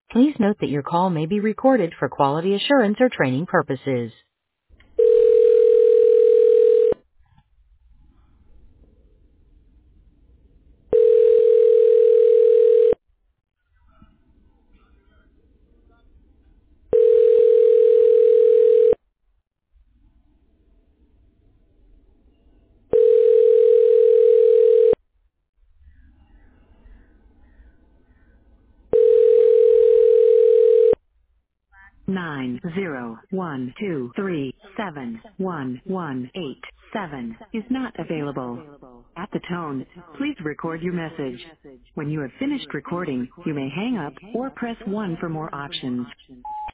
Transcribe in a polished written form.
Please note that your call may be recorded for quality assurance or training purposes. 901237118 is not available. At the tone, please record your message. When you have finished recording, you may hang up or press 1 for more options.